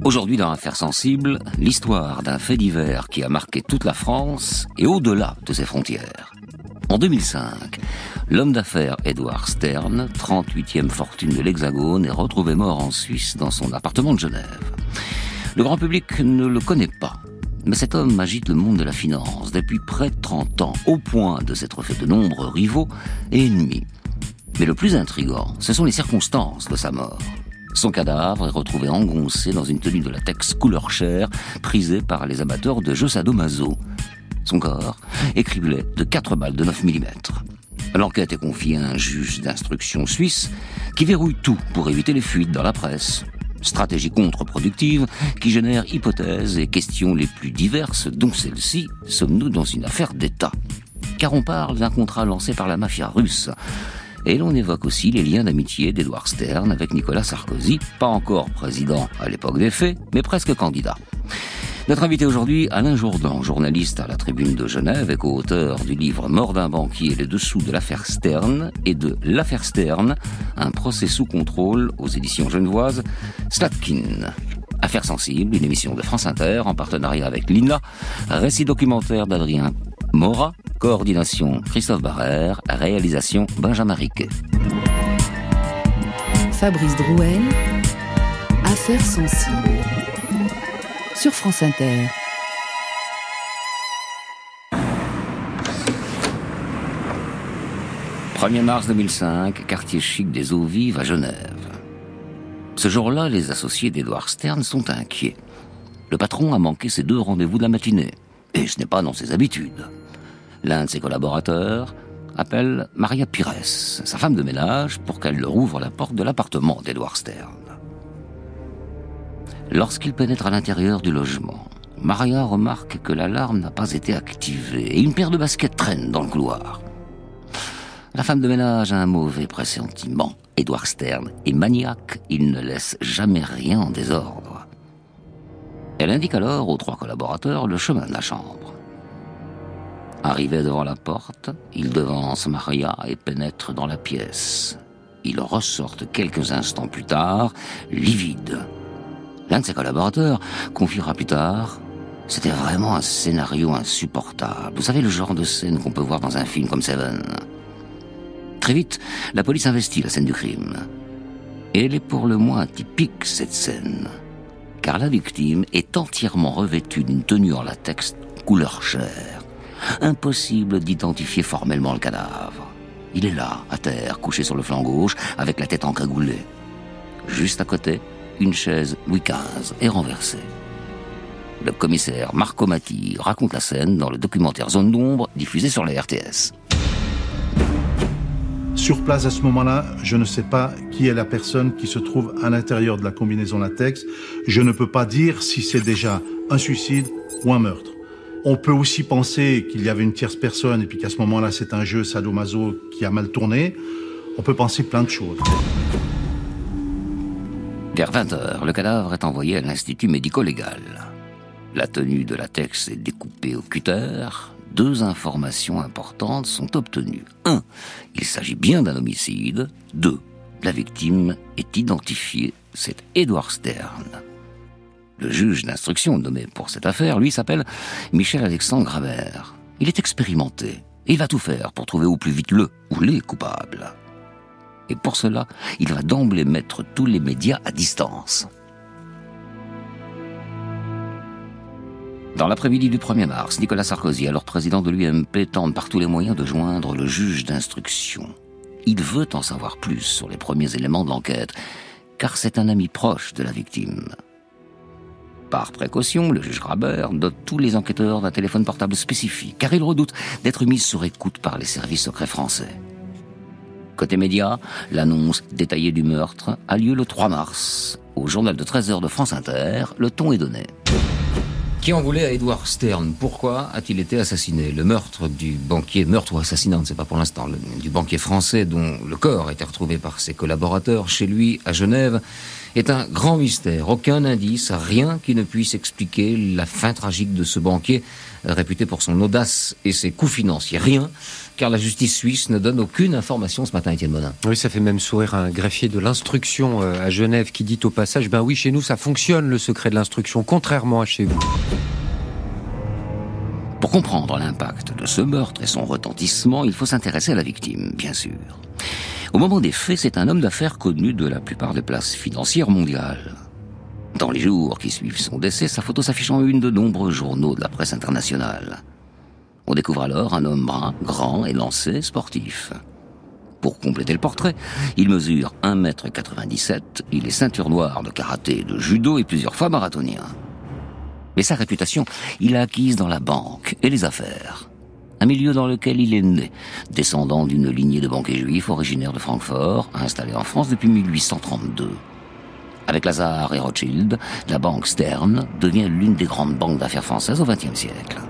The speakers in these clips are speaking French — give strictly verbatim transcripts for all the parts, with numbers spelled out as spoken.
Aujourd'hui, dans Affaires sensibles, l'histoire d'un fait divers qui a marqué toute la France et au-delà de ses frontières. En deux mille cinq, l'homme d'affaires Edward Stern, trente-huitième fortune de l'Hexagone, est retrouvé mort en Suisse dans son appartement de Genève. Le grand public ne le connaît pas, mais cet homme agite le monde de la finance depuis près de trente ans, au point de s'être fait de nombreux rivaux et ennemis. Mais le plus intriguant, ce sont les circonstances de sa mort. Son cadavre est retrouvé engoncé dans une tenue de latex couleur chair, prisée par les amateurs de jeux sadomaso. Son corps est criblé de quatre balles de neuf millimètres. L'enquête est confiée à un juge d'instruction suisse qui verrouille tout pour éviter les fuites dans la presse. Stratégie contre-productive qui génère hypothèses et questions les plus diverses, dont celle-ci, sommes-nous dans une affaire d'État ? Car on parle d'un contrat lancé par la mafia russe. Et l'on évoque aussi les liens d'amitié d'Edward Stern avec Nicolas Sarkozy, pas encore président à l'époque des faits, mais presque candidat. Notre invité aujourd'hui, Alain Jourdan, journaliste à la Tribune de Genève et co-auteur du livre Mort d'un banquier, les dessous de l'affaire Stern et de l'affaire Stern, un procès sous contrôle aux éditions genevoises Slatkin. Affaires sensibles, une émission de France Inter en partenariat avec l'I N A, récit documentaire d'Adrien Mora, coordination Christophe Barrère, réalisation Benjamin Riquet. Fabrice Drouel, Affaires sensibles, sur France Inter. premier mars deux mille cinq, quartier chic des Eaux Vives à Genève. Ce jour-là, les associés d'Edward Stern sont inquiets. Le patron a manqué ses deux rendez-vous de la matinée, et ce n'est pas dans ses habitudes. L'un de ses collaborateurs appelle Maria Pires, sa femme de ménage, pour qu'elle leur ouvre la porte de l'appartement d'Edward Stern. Lorsqu'il pénètre à l'intérieur du logement, Maria remarque que l'alarme n'a pas été activée et une paire de baskets traîne dans le couloir. La femme de ménage a un mauvais pressentiment. Edward Stern est maniaque, il ne laisse jamais rien en désordre. Elle indique alors aux trois collaborateurs le chemin de la chambre. Arrivé devant la porte, il devance Maria et pénètre dans la pièce. Ils ressortent quelques instants plus tard, livides. L'un de ses collaborateurs confiera plus tard « C'était vraiment un scénario insupportable. Vous savez, le genre de scène qu'on peut voir dans un film comme Seven ». Très vite, la police investit la scène du crime. Et elle est pour le moins atypique, cette scène. Car la victime est entièrement revêtue d'une tenue en latex couleur chair. Impossible d'identifier formellement le cadavre. Il est là, à terre, couché sur le flanc gauche, avec la tête encagoulée. Juste à côté, une chaise Louis quinze est renversée. Le commissaire Marco Matti raconte la scène dans le documentaire Zone d'ombre, diffusé sur la R T S. Sur place, à ce moment-là, je ne sais pas qui est la personne qui se trouve à l'intérieur de la combinaison latex. Je ne peux pas dire si c'est déjà un suicide ou un meurtre. On peut aussi penser qu'il y avait une tierce personne et puis qu'à ce moment-là, c'est un jeu sadomaso qui a mal tourné. On peut penser plein de choses. Vers vingt heures, le cadavre est envoyé à l'Institut médico-légal. La tenue de latex est découpée au cutter. Deux informations importantes sont obtenues. Un, il s'agit bien d'un homicide. Deux, la victime est identifiée. C'est Edward Stern. Le juge d'instruction nommé pour cette affaire, lui, s'appelle Michel-Alexandre Grabert. Il est expérimenté et il va tout faire pour trouver au plus vite le ou les coupables. Et pour cela, il va d'emblée mettre tous les médias à distance. Dans l'après-midi du premier mars, Nicolas Sarkozy, alors président de l'U M P, tente par tous les moyens de joindre le juge d'instruction. Il veut en savoir plus sur les premiers éléments de l'enquête, car c'est un ami proche de la victime. Par précaution, le juge Grabert dote tous les enquêteurs d'un téléphone portable spécifique, car il redoute d'être mis sur écoute par les services secrets français. Côté médias, l'annonce détaillée du meurtre a lieu le trois mars. Au journal de treize heures de France Inter, le ton est donné. Qui en voulait à Edward Stern ? Pourquoi a-t-il été assassiné ? Le meurtre du banquier, meurtre ou assassinat, on ne sait pas pour l'instant, le, du banquier français dont le corps a été retrouvé par ses collaborateurs chez lui à Genève, est un grand mystère. Aucun indice, rien qui ne puisse expliquer la fin tragique de ce banquier, réputé pour son audace et ses coûts financiers. Rien car la justice suisse ne donne aucune information ce matin, Étienne Monin. Oui, ça fait même sourire un greffier de l'instruction à Genève qui dit au passage, ben oui, chez nous ça fonctionne le secret de l'instruction, contrairement à chez vous. Pour comprendre l'impact de ce meurtre et son retentissement, il faut s'intéresser à la victime, bien sûr. Au moment des faits, c'est un homme d'affaires connu de la plupart des places financières mondiales. Dans les jours qui suivent son décès, sa photo s'affiche en une de nombreux journaux de la presse internationale. On découvre alors un homme brun, grand, élancé, sportif. Pour compléter le portrait, il mesure un mètre quatre-vingt-dix-sept, il est ceinture noire de karaté, de judo et plusieurs fois marathonien. Mais sa réputation, il l'a acquise dans la banque et les affaires. Un milieu dans lequel il est né, descendant d'une lignée de banquiers juifs originaires de Francfort, installés en France depuis mille huit cent trente-deux. Avec Lazare et Rothschild, la banque Stern devient l'une des grandes banques d'affaires françaises au vingtième siècle.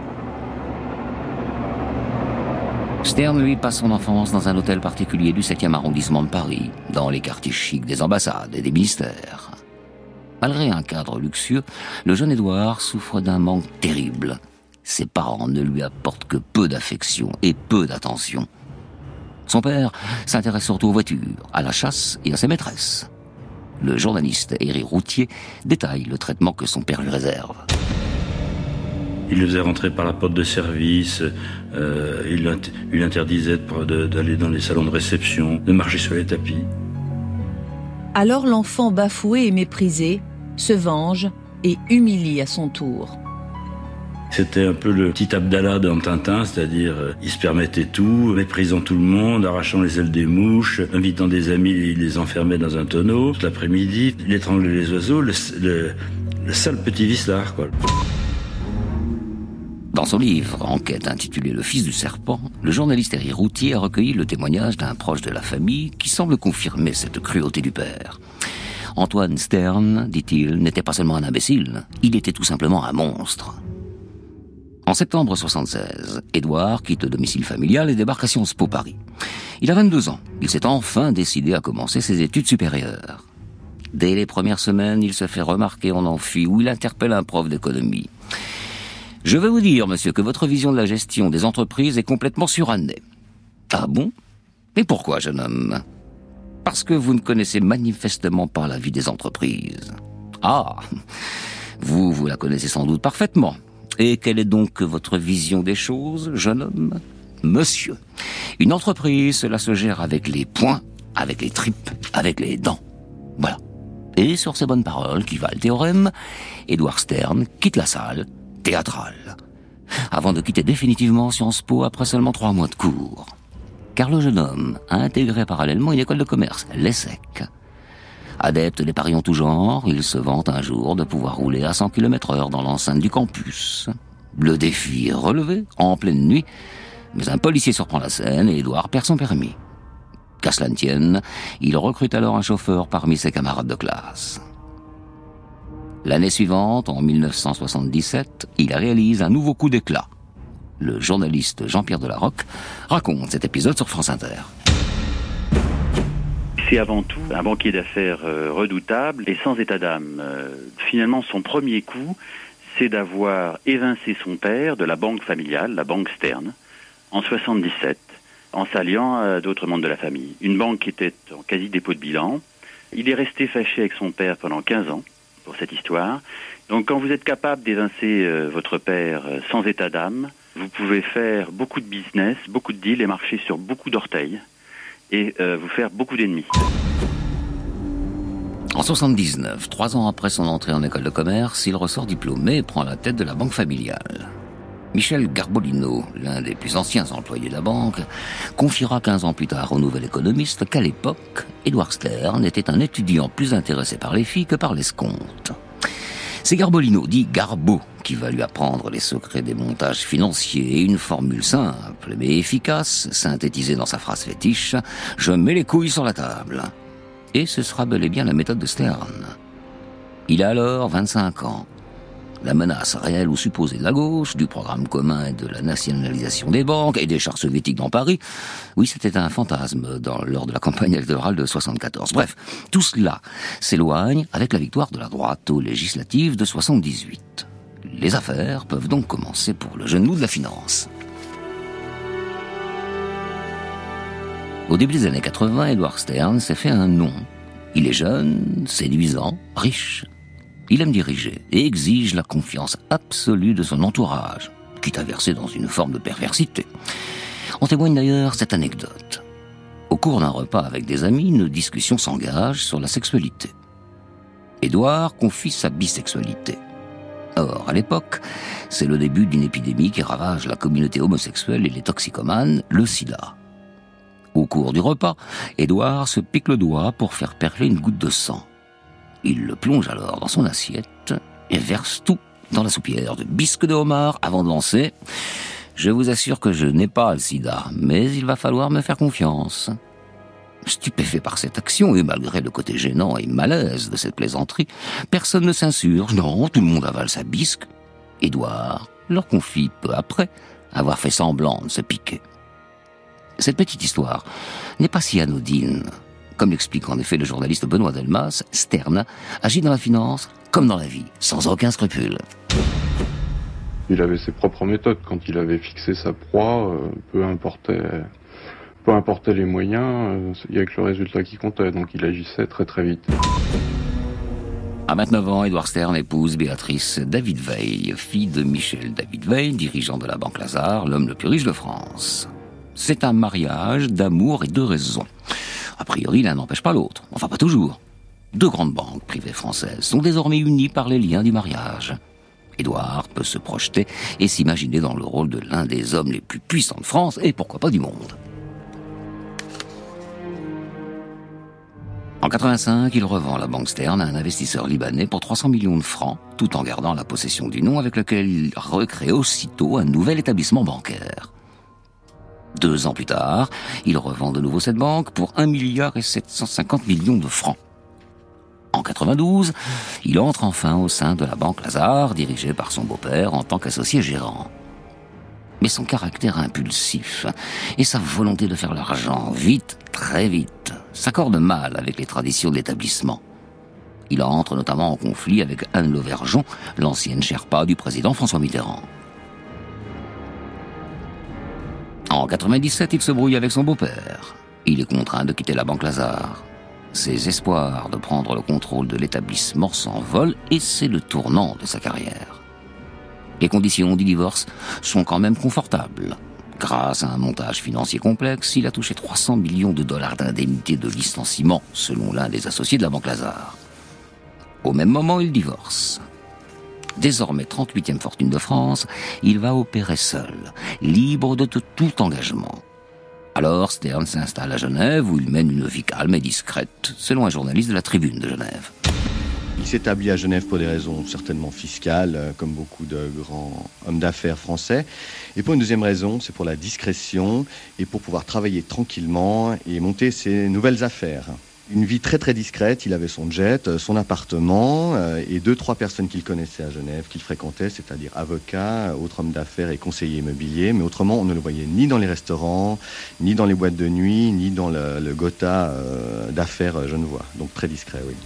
Stern, lui, passe son enfance dans un hôtel particulier du septième arrondissement de Paris, dans les quartiers chics des ambassades et des ministères. Malgré un cadre luxueux, le jeune Édouard souffre d'un manque terrible. Ses parents ne lui apportent que peu d'affection et peu d'attention. Son père s'intéresse surtout aux voitures, à la chasse et à ses maîtresses. Le journaliste Éric Routier détaille le traitement que son père lui réserve. Il le faisait rentrer par la porte de service, euh, il, il interdisait de, de, d'aller dans les salons de réception, de marcher sur les tapis. Alors l'enfant bafoué et méprisé se venge et humilie à son tour. C'était un peu le petit Abdallah dans Tintin, c'est-à-dire euh, il se permettait tout, méprisant tout le monde, arrachant les ailes des mouches, invitant des amis, il les enfermait dans un tonneau. Tout l'après-midi, il étranglait les oiseaux, le, le, le sale petit vicelard, quoi. Dans son livre Enquête intitulé Le fils du serpent, le journaliste Éric Routier a recueilli le témoignage d'un proche de la famille qui semble confirmer cette cruauté du père. Antoine Stern, dit-il, n'était pas seulement un imbécile, il était tout simplement un monstre. En septembre soixante-seize, Édouard quitte le domicile familial et débarque à Sciences Po Paris. Il a vingt-deux ans, il s'est enfin décidé à commencer ses études supérieures. Dès les premières semaines, il se fait remarquer en amphi où il interpelle un prof d'économie. « Je vais vous dire, monsieur, que votre vision de la gestion des entreprises est complètement surannée. »« Ah bon ? Et pourquoi, jeune homme ? » ?»« Parce que vous ne connaissez manifestement pas la vie des entreprises. »« Ah, vous, vous la connaissez sans doute parfaitement. Et quelle est donc votre vision des choses, jeune homme ? » ?»« Monsieur, une entreprise, cela se gère avec les poings, avec les tripes, avec les dents. Voilà. » Et sur ces bonnes paroles qui valent théorème, Édouard Stern quitte la salle théâtrale, avant de quitter définitivement Sciences Po après seulement trois mois de cours. Car le jeune homme a intégré parallèlement une école de commerce, l'ESSEC. Adepte des paris en tout genre, il se vante un jour de pouvoir rouler à cent kilomètres heure dans l'enceinte du campus. Le défi est relevé, en pleine nuit, mais un policier surprend la scène et Édouard perd son permis. Qu'à cela ne tienne, il recrute alors un chauffeur parmi ses camarades de classe. L'année suivante, en mille neuf cent soixante-dix-sept, il réalise un nouveau coup d'éclat. Le journaliste Jean-Pierre Delarocque raconte cet épisode sur France Inter. C'est avant tout un banquier d'affaires euh, redoutable et sans état d'âme. Euh, finalement, son premier coup, c'est d'avoir évincé son père de la banque familiale, la banque Stern, en soixante-dix-sept, en s'alliant à d'autres membres de la famille. Une banque qui était en quasi dépôt de bilan. Il est resté fâché avec son père pendant quinze ans. Pour cette histoire. Donc quand vous êtes capable d'évincer euh, votre père euh, sans état d'âme, vous pouvez faire beaucoup de business, beaucoup de deals et marcher sur beaucoup d'orteils et euh, vous faire beaucoup d'ennemis. En soixante-dix-neuf, trois ans après son entrée en école de commerce, il ressort diplômé et prend la tête de la banque familiale. Michel Garbolino, l'un des plus anciens employés de la banque, confiera quinze ans plus tard au Nouvel Économiste qu'à l'époque, Édouard Stern était un étudiant plus intéressé par les filles que par l'escompte. C'est Garbolino, dit Garbo, qui va lui apprendre les secrets des montages financiers et une formule simple mais efficace, synthétisée dans sa phrase fétiche « Je mets les couilles sur la table ». Et ce sera bel et bien la méthode de Stern. Il a alors vingt-cinq ans. La menace réelle ou supposée de la gauche, du programme commun et de la nationalisation des banques et des chars soviétiques dans Paris, oui, c'était un fantasme dans, lors de la campagne électorale de soixante-quatorze. Bref, tout cela s'éloigne avec la victoire de la droite aux législatives de soixante-dix-huit. Les affaires peuvent donc commencer pour le genou de la finance. Au début des années quatre-vingts, Edward Stern s'est fait un nom. Il est jeune, séduisant, riche. Il aime diriger et exige la confiance absolue de son entourage, quitte à verser dans une forme de perversité. En témoigne d'ailleurs cette anecdote. Au cours d'un repas avec des amis, une discussion s'engage sur la sexualité. Édouard confie sa bisexualité. Or, à l'époque, c'est le début d'une épidémie qui ravage la communauté homosexuelle et les toxicomanes, le sida. Au cours du repas, Édouard se pique le doigt pour faire perler une goutte de sang. Il le plonge alors dans son assiette et verse tout dans la soupière de bisque de homard avant de lancer « Je vous assure que je n'ai pas le sida, mais il va falloir me faire confiance ». Stupéfait par cette action et malgré le côté gênant et malaise de cette plaisanterie, personne ne s'insurge, non, tout le monde avale sa bisque. Édouard leur confie peu après avoir fait semblant de se piquer. Cette petite histoire n'est pas si anodine. Comme l'explique en effet le journaliste Benoît Delmas, Stern agit dans la finance comme dans la vie, sans aucun scrupule. Il avait ses propres méthodes. Quand il avait fixé sa proie, euh, peu importait, peu importait les moyens, euh, il n'y avait que le résultat qui comptait. Donc il agissait très très vite. À vingt-neuf ans, Edward Stern épouse Béatrice David Veil, fille de Michel David Veil, dirigeant de la Banque Lazare, l'homme le plus riche de France. C'est un mariage d'amour et de raison. A priori, l'un n'empêche pas l'autre. Enfin, pas toujours. Deux grandes banques privées françaises sont désormais unies par les liens du mariage. Édouard peut se projeter et s'imaginer dans le rôle de l'un des hommes les plus puissants de France et pourquoi pas du monde. En quatre-vingt-cinq, il revend la Banque Stern à un investisseur libanais pour trois cents millions de francs, tout en gardant la possession du nom avec lequel il recrée aussitôt un nouvel établissement bancaire. Deux ans plus tard, il revend de nouveau cette banque pour un milliard et sept cent cinquante millions de francs. En quatre-vingt-douze, il entre enfin au sein de la Banque Lazare, dirigée par son beau-père en tant qu'associé gérant. Mais son caractère impulsif et sa volonté de faire l'argent vite, très vite, s'accordent mal avec les traditions de l'établissement. Il entre notamment en conflit avec Anne Lauvergeon, l'ancienne Sherpa du président François Mitterrand. En quatre-vingt-dix-sept, il se brouille avec son beau-père. Il est contraint de quitter la Banque Lazare. Ses espoirs de prendre le contrôle de l'établissement s'envolent et c'est le tournant de sa carrière. Les conditions du divorce sont quand même confortables. Grâce à un montage financier complexe, il a touché trois cents millions de dollars d'indemnité de licenciement, selon l'un des associés de la Banque Lazare. Au même moment, il divorce. Désormais trente-huitième fortune de France, il va opérer seul, libre de tout engagement. Alors Stern s'installe à Genève où il mène une vie calme et discrète, selon un journaliste de la Tribune de Genève. Il s'établit à Genève pour des raisons certainement fiscales, comme beaucoup de grands hommes d'affaires français. Et pour une deuxième raison, c'est pour la discrétion et pour pouvoir travailler tranquillement et monter ses nouvelles affaires. Une vie très très discrète, il avait son jet, son appartement euh, et deux, trois personnes qu'il connaissait à Genève, qu'il fréquentait, c'est-à-dire avocats, autres hommes d'affaires et conseillers immobiliers. Mais autrement, on ne le voyait ni dans les restaurants, ni dans les boîtes de nuit, ni dans le, le Gotha euh, d'affaires genevois. Donc très discret, oui.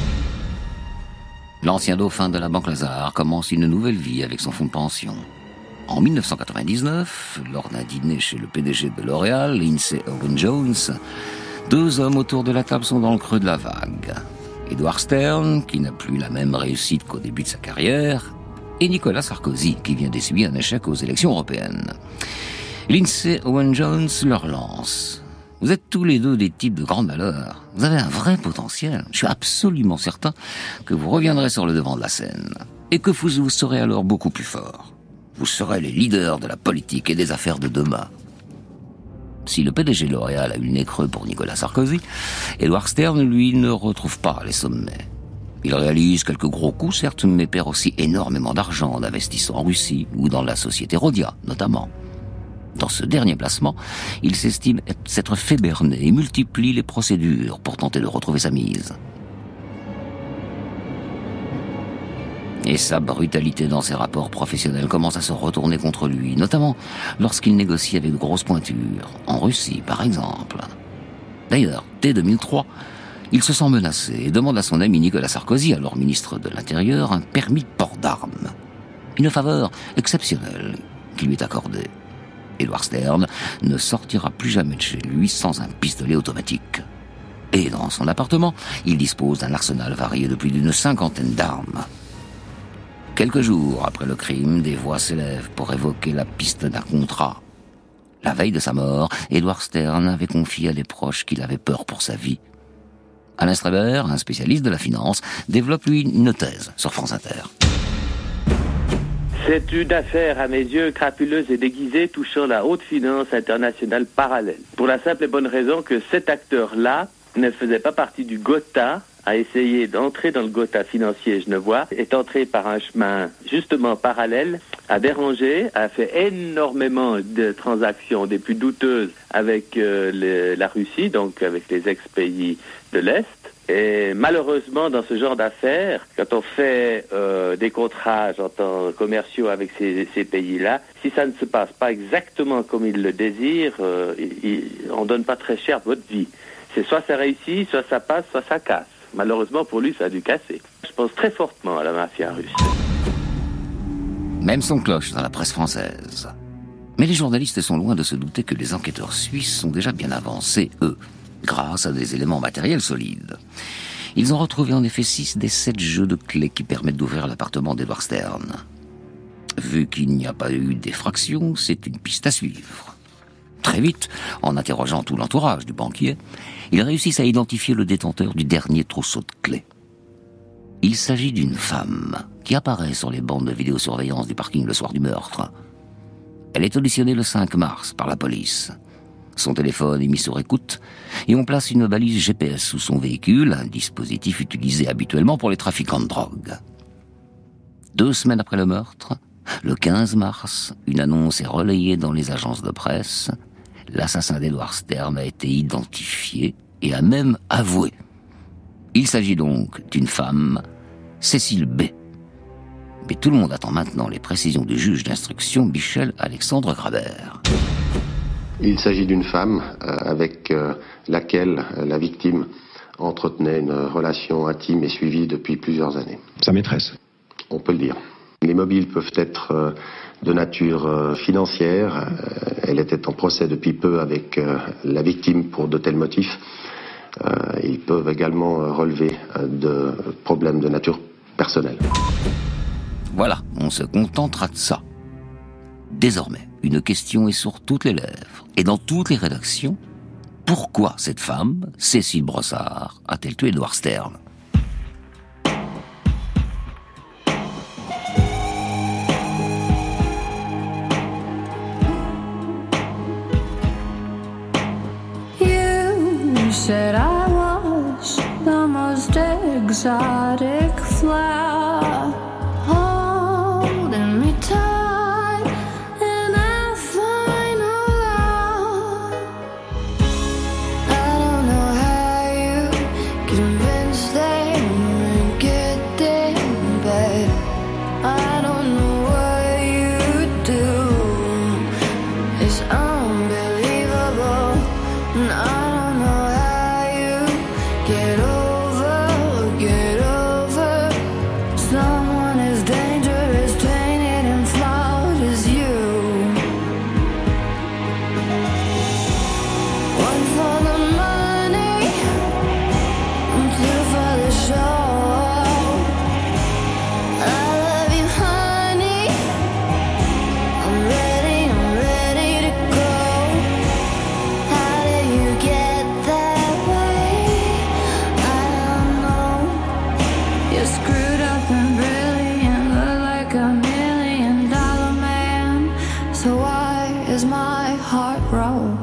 L'ancien dauphin de la Banque Lazare commence une nouvelle vie avec son fonds de pension. En dix-neuf cent quatre-vingt-dix-neuf, lors d'un dîner chez le P D G de L'Oréal, Lindsay Owen Jones, deux hommes autour de la table sont dans le creux de la vague. Edward Stern, qui n'a plus la même réussite qu'au début de sa carrière, et Nicolas Sarkozy, qui vient d'essuyer un échec aux élections européennes. Lindsay Owen Jones leur lance. Vous êtes tous les deux des types de grand malheur. Vous avez un vrai potentiel. Je suis absolument certain que vous reviendrez sur le devant de la scène. Et que vous, vous serez alors beaucoup plus fort. Vous serez les leaders de la politique et des affaires de demain. Si le P D G L'Oréal a eu le nez creux pour Nicolas Sarkozy, Edward Stern, lui, ne retrouve pas les sommets. Il réalise quelques gros coups, certes, mais perd aussi énormément d'argent en investissant en Russie ou dans la société Rodia, notamment. Dans ce dernier placement, il s'estime s'être fait berner et multiplie les procédures pour tenter de retrouver sa mise. Et sa brutalité dans ses rapports professionnels commence à se retourner contre lui, notamment lorsqu'il négocie avec de grosses pointures, en Russie par exemple. D'ailleurs, dès deux mille trois, il se sent menacé et demande à son ami Nicolas Sarkozy, alors ministre de l'Intérieur, un permis de port d'armes. Une faveur exceptionnelle qui lui est accordée. Edward Stern ne sortira plus jamais de chez lui sans un pistolet automatique. Et dans son appartement, il dispose d'un arsenal varié de plus d'une cinquantaine d'armes. Quelques jours après le crime, des voix s'élèvent pour évoquer la piste d'un contrat. La veille de sa mort, Edward Stern avait confié à des proches qu'il avait peur pour sa vie. Alain Streber, un spécialiste de la finance, développe lui une thèse sur France Inter. C'est une affaire, à mes yeux, crapuleuse et déguisée touchant la haute finance internationale parallèle. Pour la simple et bonne raison que cet acteur-là ne faisait pas partie du Gotha, a essayé d'entrer dans le Gotha financier genevois, est entré par un chemin justement parallèle, a dérangé, a fait énormément de transactions des plus douteuses avec euh, le, la Russie, donc avec les ex-pays de l'Est. Et malheureusement, dans ce genre d'affaires, quand on fait euh, des contrats, j'entends, commerciaux avec ces, ces pays-là, si ça ne se passe pas exactement comme ils le désirent, euh, il, on ne donne pas très cher votre vie. C'est soit ça réussit, soit ça passe, soit ça casse. Malheureusement, pour lui, ça a dû casser. Je pense très fortement à la mafia russe. Même son cloche dans la presse française. Mais les journalistes sont loin de se douter que les enquêteurs suisses sont déjà bien avancés, eux, grâce à des éléments matériels solides. Ils ont retrouvé en effet six des sept jeux de clés qui permettent d'ouvrir l'appartement d'Edward Stern. Vu qu'il n'y a pas eu d'effraction, c'est une piste à suivre. Très vite, en interrogeant tout l'entourage du banquier, ils réussissent à identifier le détenteur du dernier trousseau de clés. Il s'agit d'une femme qui apparaît sur les bandes de vidéosurveillance du parking le soir du meurtre. Elle est auditionnée le cinq mars par la police. Son téléphone est mis sur écoute et on place une balise G P S sous son véhicule, un dispositif utilisé habituellement pour les trafiquants de drogue. Deux semaines après le meurtre, le quinze mars, une annonce est relayée dans les agences de presse. L'assassin d'Edward Stern a été identifié et a même avoué. Il s'agit donc d'une femme, Cécile B. Mais tout le monde attend maintenant les précisions du juge d'instruction Michel Alexandre Grabert. Il s'agit d'une femme euh, avec euh, laquelle euh, la victime entretenait une relation intime et suivie depuis plusieurs années. Sa maîtresse. On peut le dire. Les mobiles peuvent être euh, de nature euh, financière. Euh, elle était en procès depuis peu avec euh, la victime pour de tels motifs. Euh, ils peuvent également euh, relever euh, de problèmes de nature personnelle. Voilà, on se contentera de ça. Désormais, une question est sur toutes les lèvres et dans toutes les rédactions. Pourquoi cette femme, Cécile Brossard, a-t-elle tué Edward Stern ? You said I was the most exotic flower, holding me tight in a final hour. I don't know how you convinced them to get there, but I don't know what you do. It's unbelievable, and I get over, get over someone as dangerous, tainted and flawed as you. One for the money, and two for the show. I love you, honey. I'm ready, I'm ready to go. How do you get that way? You're screwed up and brilliant, look like a million dollar man. So why is my heart broke?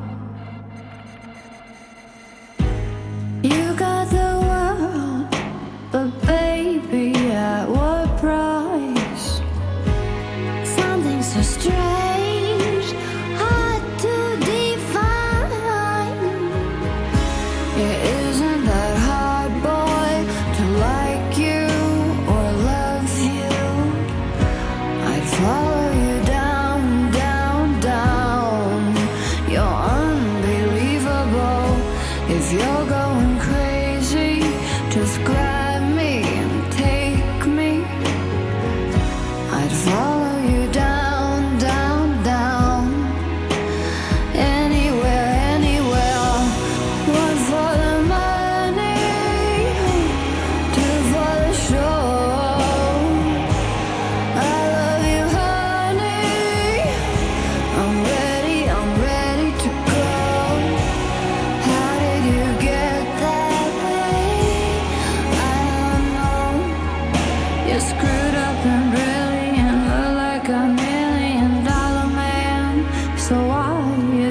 You got the world, but baby, at what price? Something so strange, hard to define. It isn't that hard, boy, to like you or love you. I'd follow you down, down, down. You're unbelievable. If you're going crazy, just grab me and take me. I'd follow you down, down.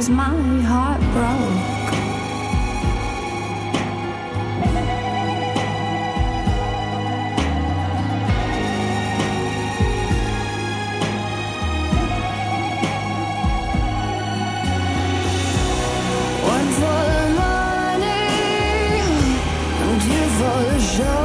is my heart broke? One for the money, and two for the show.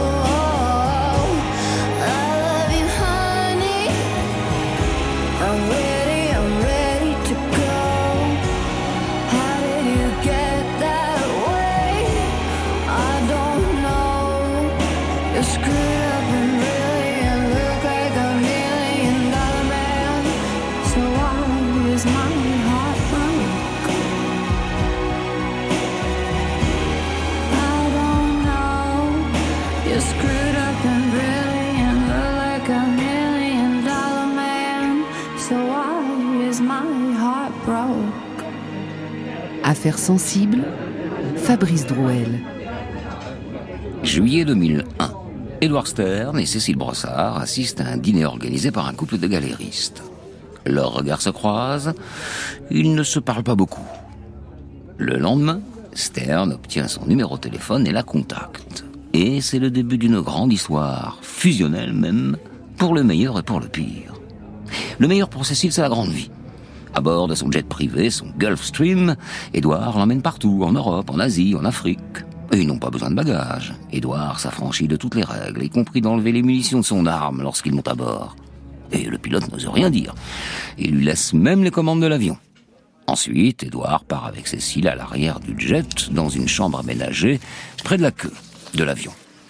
Affaires sensibles, Fabrice Drouel. Juillet deux mille un. Édouard Stern et Cécile Brossard assistent à un dîner organisé par un couple de galéristes. Leurs regards se croisent, ils ne se parlent pas beaucoup. Le lendemain, Stern obtient son numéro de téléphone et la contacte. Et c'est le début d'une grande histoire, fusionnelle même, pour le meilleur et pour le pire. Le meilleur pour Cécile, c'est la grande vie. À bord de son jet privé, son Gulfstream, Édouard l'emmène partout, en Europe, en Asie, en Afrique. Et ils n'ont pas besoin de bagages. Édouard s'affranchit de toutes les règles, y compris d'enlever les munitions de son arme lorsqu'il monte à bord. Et le pilote n'ose rien dire. Il lui laisse même les commandes de l'avion. Ensuite, Édouard part avec Cécile à l'arrière du jet, dans une chambre aménagée, près de la queue de l'avion.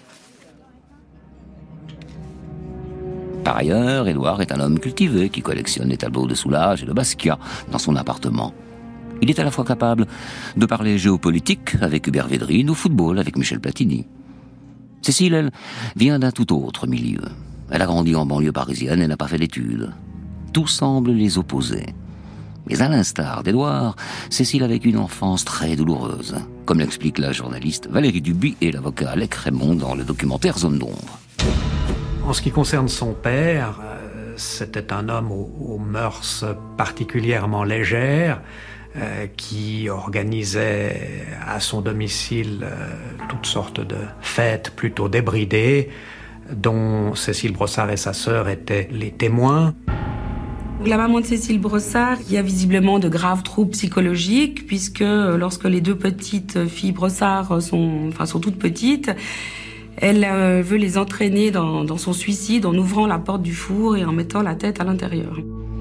Par ailleurs, Édouard est un homme cultivé qui collectionne les tableaux de Soulages et de Basquiat dans son appartement. Il est à la fois capable de parler géopolitique avec Hubert Védrine ou football avec Michel Platini. Cécile, elle, vient d'un tout autre milieu. Elle a grandi en banlieue parisienne et n'a pas fait d'études. Tout semble les opposer. Mais à l'instar d'Édouard, Cécile a vécu une enfance très douloureuse, comme l'explique la journaliste Valérie Duby et l'avocat Alec Raymond dans le documentaire Zone d'ombre. En ce qui concerne son père, euh, c'était un homme aux, aux mœurs particulièrement légères, euh, qui organisait à son domicile euh, toutes sortes de fêtes plutôt débridées, dont Cécile Brossard et sa sœur étaient les témoins. La maman de Cécile Brossard, il y a visiblement de graves troubles psychologiques, puisque lorsque les deux petites filles Brossard sont, enfin, sont toutes petites, elle euh, veut les entraîner dans, dans son suicide en ouvrant la porte du four et en mettant la tête à l'intérieur.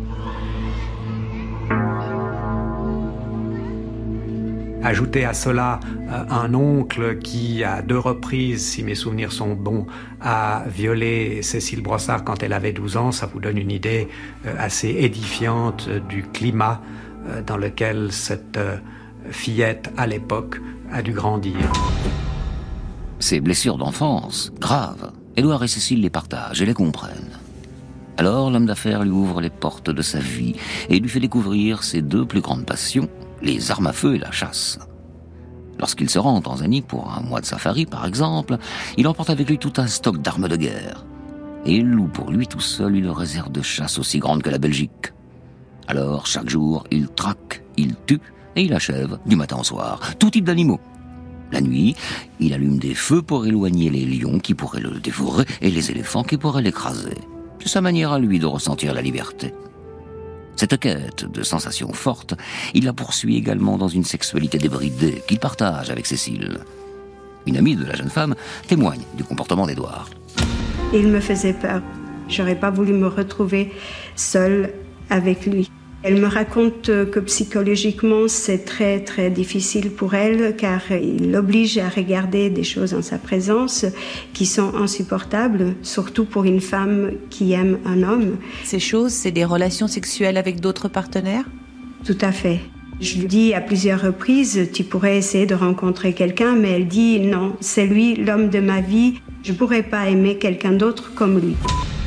Ajoutez à cela euh, un oncle qui, à deux reprises, si mes souvenirs sont bons, a violé Cécile Brossard quand elle avait douze ans, ça vous donne une idée euh, assez édifiante euh, du climat euh, dans lequel cette euh, fillette, à l'époque, a dû grandir. Ces blessures d'enfance, graves, Édouard et Cécile les partagent et les comprennent. Alors l'homme d'affaires lui ouvre les portes de sa vie et lui fait découvrir ses deux plus grandes passions, les armes à feu et la chasse. Lorsqu'il se rend en Tanzanie pour un mois de safari, par exemple, il emporte avec lui tout un stock d'armes de guerre. Et il loue pour lui tout seul une réserve de chasse aussi grande que la Belgique. Alors, chaque jour, il traque, il tue et il achève, du matin au soir, tout type d'animaux. La nuit, il allume des feux pour éloigner les lions qui pourraient le dévorer et les éléphants qui pourraient l'écraser. C'est sa manière à lui de ressentir la liberté. Cette quête de sensations fortes, il la poursuit également dans une sexualité débridée qu'il partage avec Cécile. Une amie de la jeune femme témoigne du comportement d'Édouard. Il me faisait peur. J'aurais pas voulu me retrouver seule avec lui. Elle me raconte que psychologiquement, c'est très très difficile pour elle car il l'oblige à regarder des choses en sa présence qui sont insupportables, surtout pour une femme qui aime un homme. Ces choses, c'est des relations sexuelles avec d'autres partenaires ? Tout à fait. Je lui dis à plusieurs reprises, tu pourrais essayer de rencontrer quelqu'un, mais elle dit non, c'est lui l'homme de ma vie, je ne pourrais pas aimer quelqu'un d'autre comme lui.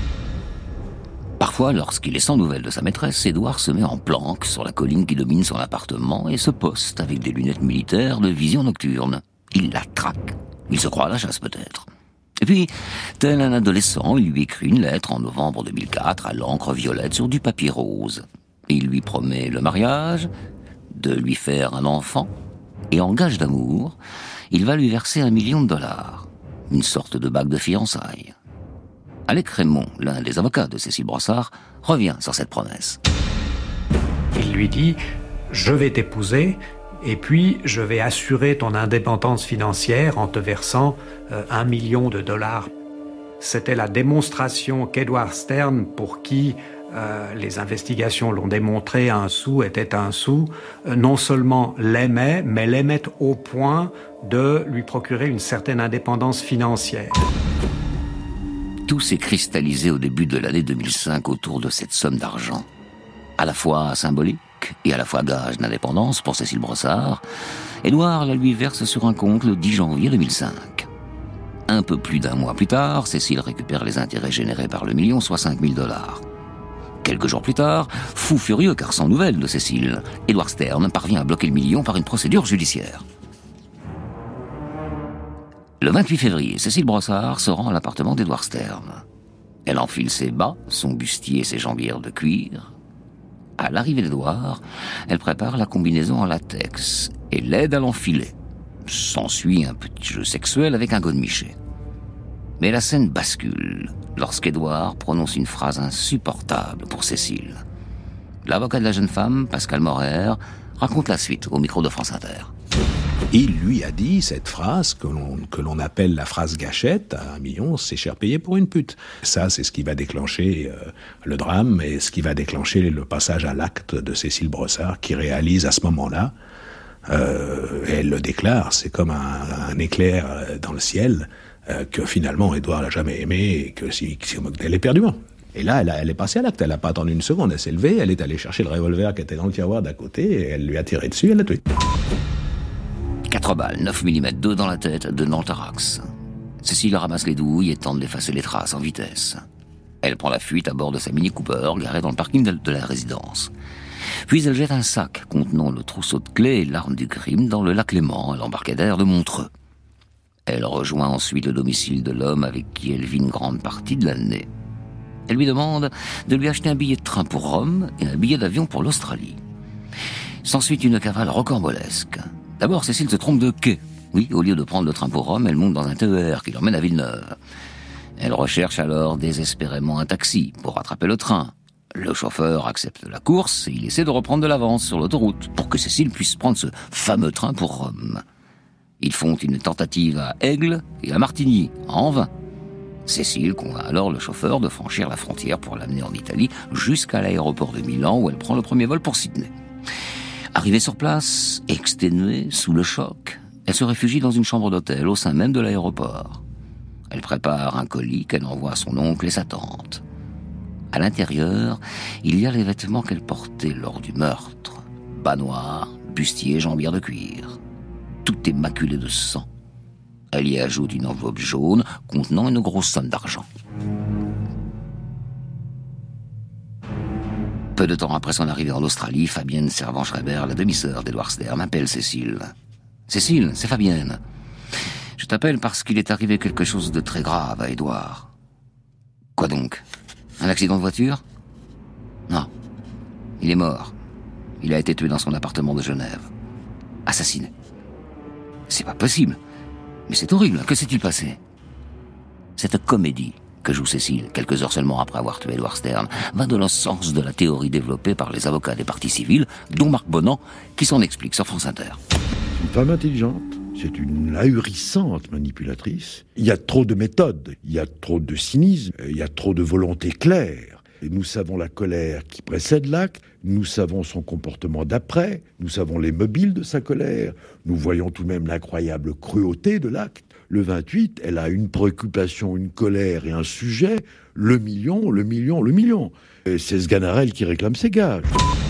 Parfois, lorsqu'il est sans nouvelles de sa maîtresse, Édouard se met en planque sur la colline qui domine son appartement et se poste avec des lunettes militaires de vision nocturne. Il la traque. Il se croit à la chasse peut-être. Et puis, tel un adolescent, il lui écrit une lettre en novembre deux mille quatre à l'encre violette sur du papier rose. Et il lui promet le mariage, de lui faire un enfant, et en gage d'amour, il va lui verser un million de dollars, une sorte de bague de fiançailles. Alec Raymond, l'un des avocats de Cécile Brossard, revient sur cette promesse. Il lui dit « Je vais t'épouser, et puis je vais assurer ton indépendance financière en te versant euh, un million de dollars. » C'était la démonstration qu'Edward Stern, pour qui euh, les investigations l'ont démontré, un sou était un sou, euh, non seulement l'aimait, mais l'aimait au point de lui procurer une certaine indépendance financière. Tout s'est cristallisé au début de l'année deux mille cinq autour de cette somme d'argent. À la fois symbolique et à la fois gage d'indépendance pour Cécile Brossard, Édouard la lui verse sur un compte le dix janvier deux mille cinq. Un peu plus d'un mois plus tard, Cécile récupère les intérêts générés par le million, soit cinq mille dollars. Quelques jours plus tard, fou furieux car sans nouvelles de Cécile, Edward Stern parvient à bloquer le million par une procédure judiciaire. Le vingt-huit février, Cécile Brossard se rend à l'appartement d'Edward Stern. Elle enfile ses bas, son bustier et ses jambières de cuir. À l'arrivée d'Edouard, elle prépare la combinaison en latex et l'aide à l'enfiler. S'ensuit un petit jeu sexuel avec un godemiché. Mais la scène bascule lorsqu'Edouard prononce une phrase insupportable pour Cécile. L'avocat de la jeune femme, Pascal Morer, raconte la suite au micro de France Inter. Il lui a dit cette phrase que l'on, que l'on appelle la phrase gâchette, à un million, c'est cher payé pour une pute. Ça, c'est ce qui va déclencher euh, le drame et ce qui va déclencher le passage à l'acte de Cécile Brossard, qui réalise à ce moment-là, euh, et elle le déclare, c'est comme un, un éclair dans le ciel, euh, que finalement Édouard l'a jamais aimé et que si, si on elle éperdument. Et là, elle, a, elle est passée à l'acte, elle n'a pas attendu une seconde, elle s'est levée, elle est allée chercher le revolver qui était dans le tiroir d'à côté, et elle lui a tiré dessus, elle l'a tué. Quatre balles, neuf millimètres, deux dans la tête, deux dans le thorax. Cécile ramasse les douilles et tente d'effacer les traces en vitesse. Elle prend la fuite à bord de sa Mini Cooper, garée dans le parking de la résidence. Puis elle jette un sac contenant le trousseau de clés et l'arme du crime dans le lac Léman, à l'embarcadère de Montreux. Elle rejoint ensuite le domicile de l'homme avec qui elle vit une grande partie de l'année. Elle lui demande de lui acheter un billet de train pour Rome et un billet d'avion pour l'Australie. S'ensuit une cavale rocambolesque. D'abord, Cécile se trompe de quai. Oui, au lieu de prendre le train pour Rome, elle monte dans un T E R qui l'emmène à Villeneuve. Elle recherche alors désespérément un taxi pour rattraper le train. Le chauffeur accepte la course et il essaie de reprendre de l'avance sur l'autoroute pour que Cécile puisse prendre ce fameux train pour Rome. Ils font une tentative à Aigle et à Martigny, en vain. Cécile convainc alors le chauffeur de franchir la frontière pour l'amener en Italie jusqu'à l'aéroport de Milan où elle prend le premier vol pour Sydney. Arrivée sur place, exténuée, sous le choc, elle se réfugie dans une chambre d'hôtel au sein même de l'aéroport. Elle prépare un colis qu'elle envoie à son oncle et sa tante. À l'intérieur, il y a les vêtements qu'elle portait lors du meurtre. Bas noirs, bustier, jambières de cuir. Tout est maculé de sang. Elle y ajoute une enveloppe jaune contenant une grosse somme d'argent. Peu de temps après son arrivée en Australie, Fabienne Servan-Schreiber, la demi-sœur d'Edward Stern, appelle Cécile. « Cécile, c'est Fabienne. Je t'appelle parce qu'il est arrivé quelque chose de très grave à Édouard. »« Quoi donc ? Un accident de voiture ? » ?»« Non. Il est mort. Il a été tué dans son appartement de Genève. Assassiné. »« C'est pas possible. Mais c'est horrible. Que s'est-il passé ?» Cette comédie que joue Cécile, quelques heures seulement après avoir tué Edward Stern, va dans le sens de la théorie développée par les avocats des parties civiles, dont Marc Bonan, qui s'en explique sur France Inter. Une femme intelligente, c'est une ahurissante manipulatrice. Il y a trop de méthodes, il y a trop de cynisme, il y a trop de volonté claire. Et nous savons la colère qui précède l'acte, nous savons son comportement d'après, nous savons les mobiles de sa colère, nous voyons tout de même l'incroyable cruauté de l'acte. Le vingt-huit, elle a une préoccupation, une colère et un sujet, le million, le million, le million. Et c'est Sganarelle qui réclame ses gages.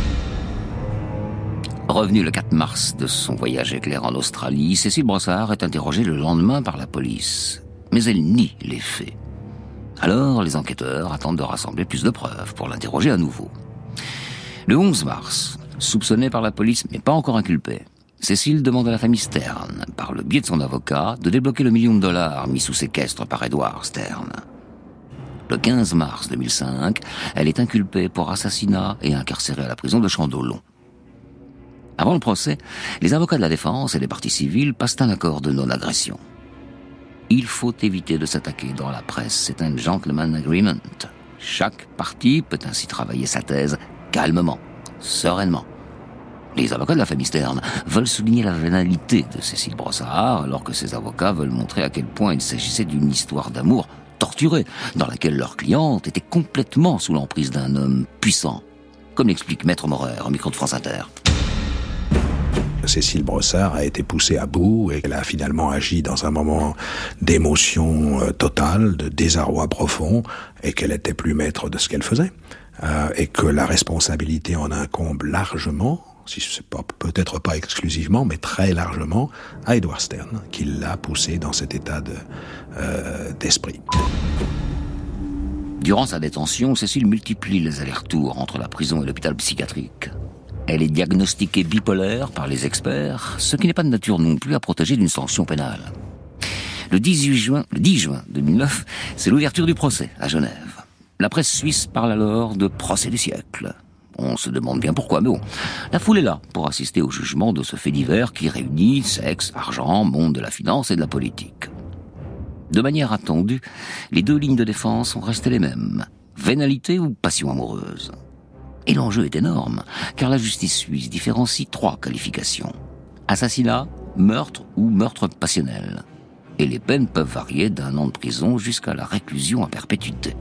Revenue le quatre mars de son voyage éclair en Australie, Cécile Brossard est interrogée le lendemain par la police. Mais elle nie les faits. Alors, les enquêteurs attendent de rassembler plus de preuves pour l'interroger à nouveau. Le onze mars, soupçonnée par la police mais pas encore inculpée, Cécile demande à la famille Stern, par le biais de son avocat, de débloquer le million de dollars mis sous séquestre par Edward Stern. Le quinze mars deux mille cinq, elle est inculpée pour assassinat et incarcérée à la prison de Chandolon. Avant le procès, les avocats de la défense et les parties civiles passent un accord de non-agression. Il faut éviter de s'attaquer dans la presse, c'est un gentleman agreement. Chaque partie peut ainsi travailler sa thèse calmement, sereinement. Les avocats de la famille Stern veulent souligner la vénalité de Cécile Brossard, alors que ses avocats veulent montrer à quel point il s'agissait d'une histoire d'amour torturée, dans laquelle leur cliente était complètement sous l'emprise d'un homme puissant, comme l'explique Maître Maurer au micro de France Inter. Cécile Brossard a été poussée à bout et elle a finalement agi dans un moment d'émotion euh, totale, de désarroi profond, et qu'elle était plus maître de ce qu'elle faisait, euh, et que la responsabilité en incombe largement, si c'est pas, peut-être pas exclusivement, mais très largement, à Edward Stern, qui l'a poussée dans cet état de, euh, d'esprit. Durant sa détention, Cécile multiplie les allers-retours entre la prison et l'hôpital psychiatrique. Elle est diagnostiquée bipolaire par les experts, ce qui n'est pas de nature non plus à protéger d'une sanction pénale. Le dix-huit juin, le dix juin deux mille neuf, c'est l'ouverture du procès à Genève. La presse suisse parle alors de procès du siècle. On se demande bien pourquoi, mais bon. La foule est là pour assister au jugement de ce fait divers qui réunit sexe, argent, monde de la finance et de la politique. De manière attendue, les deux lignes de défense sont restées les mêmes. Vénalité ou passion amoureuse. Et l'enjeu est énorme, car la justice suisse différencie trois qualifications. Assassinat, meurtre ou meurtre passionnel. Et les peines peuvent varier d'un an de prison jusqu'à la réclusion à perpétuité.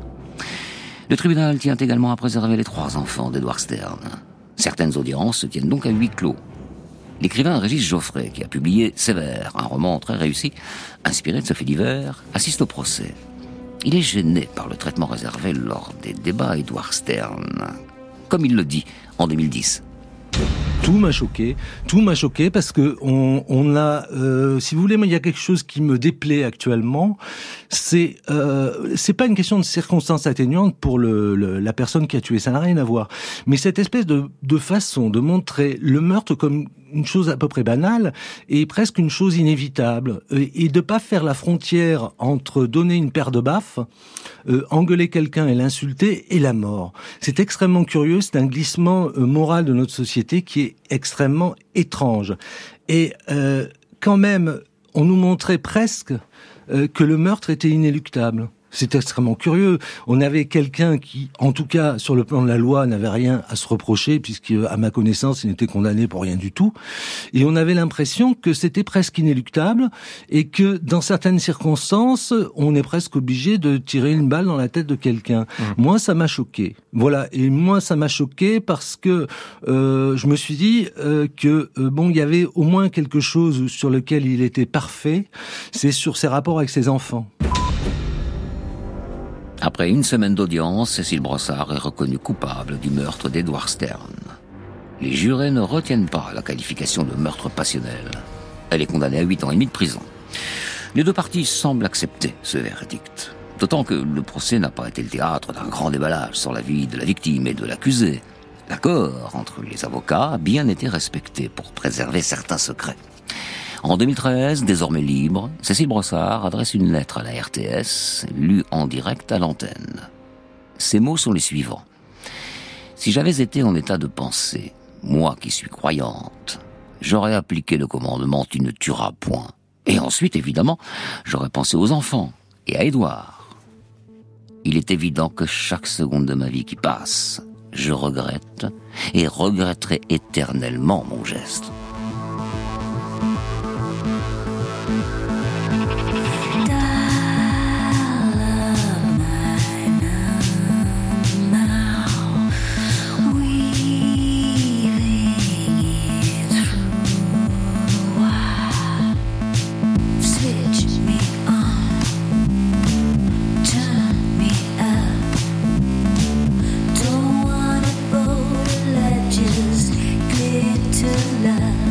Le tribunal tient également à préserver les trois enfants d'Edward Stern. Certaines audiences se tiennent donc à huis clos. L'écrivain Régis Geoffrey, qui a publié Sévère, un roman très réussi, inspiré de ce fait divers, assiste au procès. Il est gêné par le traitement réservé lors des débats à Edward Stern, comme il le dit en deux mille dix. Tout m'a choqué, tout m'a choqué parce que on, on a, euh, si vous voulez, moi il y a quelque chose qui me déplaît actuellement, c'est euh, c'est pas une question de circonstances atténuantes pour le, le la personne qui a tué, ça n'a rien à voir, mais cette espèce de de façon de montrer le meurtre comme une chose à peu près banale et presque une chose inévitable, et de pas faire la frontière entre donner une paire de baffes, euh, engueuler quelqu'un et l'insulter et la mort. C'est extrêmement curieux, c'est un glissement euh, moral de notre société qui est extrêmement étrange. Et euh, quand même, on nous montrait presque euh, que le meurtre était inéluctable. C'est extrêmement curieux. On avait quelqu'un qui, en tout cas, sur le plan de la loi, n'avait rien à se reprocher, puisque, à ma connaissance, il n'était condamné pour rien du tout. Et on avait l'impression que c'était presque inéluctable, et que, dans certaines circonstances, on est presque obligé de tirer une balle dans la tête de quelqu'un. Mmh. Moi, ça m'a choqué. Voilà. Et moi, ça m'a choqué parce que euh, je me suis dit euh, que, euh, bon, il y avait au moins quelque chose sur lequel il était parfait, c'est sur ses rapports avec ses enfants. Après une semaine d'audience, Cécile Brossard est reconnue coupable du meurtre d'Edward Stern. Les jurés ne retiennent pas la qualification de meurtre passionnel. Elle est condamnée à huit ans et demi de prison. Les deux parties semblent accepter ce verdict. D'autant que le procès n'a pas été le théâtre d'un grand déballage sur la vie de la victime et de l'accusé. L'accord entre les avocats a bien été respecté pour préserver certains secrets. En deux mille treize, désormais libre, Cécile Brossard adresse une lettre à la R T S, lue en direct à l'antenne. Ces mots sont les suivants. « Si j'avais été en état de pensée, moi qui suis croyante, j'aurais appliqué le commandement « tu ne tueras point ». Et ensuite, évidemment, j'aurais pensé aux enfants et à Édouard. Il est évident que chaque seconde de ma vie qui passe, je regrette et regretterai éternellement mon geste. » Love